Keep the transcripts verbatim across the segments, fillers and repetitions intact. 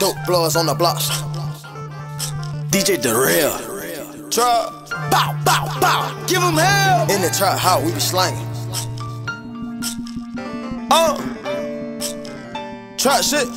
Dope blowers on the blocks. D J Darrell. Trap. Bow, bow, bow. Give him hell. In the trap house, we be slanging. Uh. Trap shit.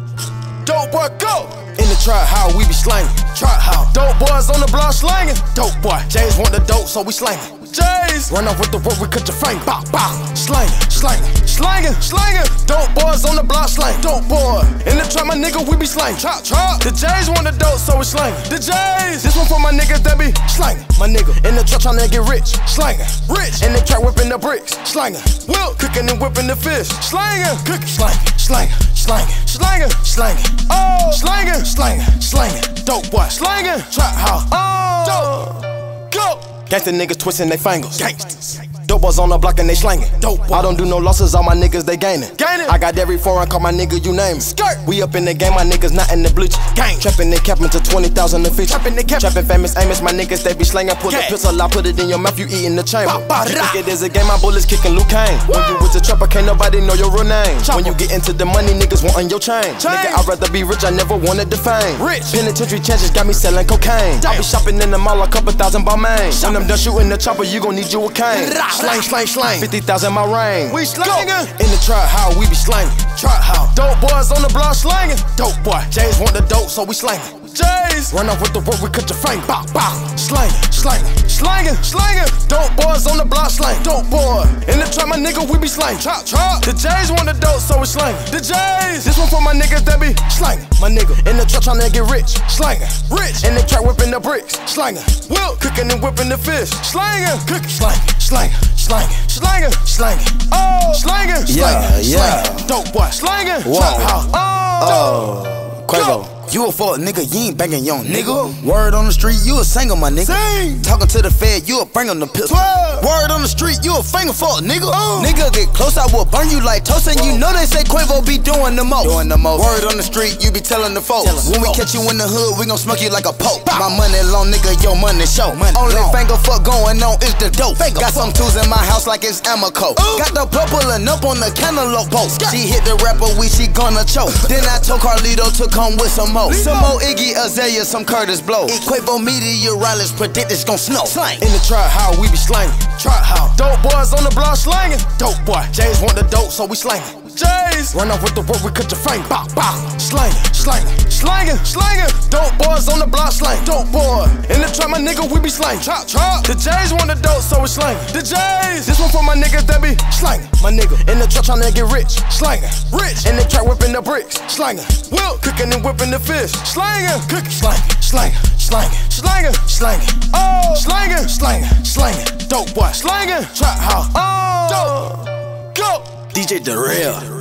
Dope boy, go. In the trap house, we be slanging. Trap house. Dope boys on the block slanging. Dope boy. James want the dope, so we slanging. Jays. Run off with the rope, we cut your frame. Bow, bow. Slanging, slanging, slanging, slanging. Dope boys on the block slang. Dope boy. In the trap, my nigga, we be slanging. Trap, trap. The Jays want the dope, so we slanging. The Jays. This one for my niggas that be slanging. My nigga. In the trap, tryna get rich. Slanging. Rich. In the trap, whipping the bricks. Slanging. Will. Cooking and whipping the fish. Slanging. Cooking. Slanging. Slanging. Slanging. Slanging. Slanging. Oh. Slanging. Slanging. Slanging. Dope boy. Slanging. Trap house. Oh. Dope. Go. Gangsta niggas twisting they fingers. Gangsters. Dope boys on the block and they slanging. Dope boy. I don't do no losses, all my niggas they gaining. Gaining. I got every foreign, call my nigga, you name it. Skirt. We up in the game, my niggas not in the bleachers. Gang. Trapping and capping to twenty thousand a feature. Trapping and capping. Trapping famous Amos, my niggas they be slanging. Pull the pistol out, put it in your mouth, you eat in the chamber. Ba, ba, you think it is a game, my bullets kicking Luke Kane. Woo. When you with the trapper, can't nobody know your real name. Chopper. When you get into the money, niggas want on your chain. chain. Nigga, I'd rather be rich, I never wanted the fame. Rich. Penitentiary chances got me selling cocaine. Damn. I be shopping in the mall, a couple thousand by main. When I'm done shooting the chopper, you gon' need you a cane. Slang, slang, slang. fifty thousand my range. We slangin'. In the trap house, we be slangin'. Trap house. Dope boys on the block slangin'. Dope boy. James want the dope, so we slangin'. Jays. Run off with the rope, we cut your frame. Bow, bow. Slangin', slangin', slangin', slangin'. Dope boys on the block slangin'. Dope boy. In the trap, my nigga, we be slangin'. Trap, trap. The Jays want the dope, so we slangin'. The Jays. This one for my niggas that be slangin'. My nigga. In the trap, tryna get rich. Slangin'. Rich. In the trap, whipping the bricks. Slangin'. Will. Cooking and whipping the fish. Slangin'. Cooking. Slangin', slangin', slangin', slangin', slangin'. Oh. Slangin', slangin', yeah, yeah. slangin'. Dope boy. Slangin'. Wow. Trap house. Oh. Oh. Quavo. You a fuck nigga, you ain't bangin' young nigga. Word on the street, you a singer, my nigga. Sing. Talking to the fed, you a bring on the pistol. Twelve. Word on the street, you a finger fuck nigga. Uh. Nigga get close, I will burn you like toast. And you know they say Quavo be doing the most. Doing the most. Word on the street, you be telling the folks. Tellin' When we folks. catch you in the hood, we gon' smoke you like a poke. Bow. My money long, nigga, your money show. Money Only long. finger fuck going on is the dope. Finger Got fuck. some tools in my house like it's Amoco. Ooh. Got the blow pulling up on the cantaloupe boat. She hit the rapper, we she gonna choke. Then I told Carlito to come with some more. Lito. Some more Iggy Azalea, some Curtis Blow. Quavo meteorologist predict it's gon' snow. Slang. In the trap house, we be slangin'. Trap house. Dope boys on the block slangin'. Dope boy. James want the dope, so we slangin'. Jays. Run off with the rope, we cut your frame. Bow, bow. Slangin', slangin', slangin', slangin'. Dope boys on the block slang. Dope boy. In the trap, my nigga, we be slangin'. Trap, trap. The Jays want the dope, so we slangin'. The Jays. This one for my niggas that be slangin'. My nigga. In the trap, tryna get rich. Slangin'. Rich. In the trap, whipping the bricks. Slangin'. Will. Cooking and whipping the fish. Slangin'. Cooking. Slangin', slangin', slangin', slangin', slangin'. Oh. Slangin', slangin', slangin'. Dope boy. Slangin'. Trap house. Oh. Dope. Go. D J Darrell.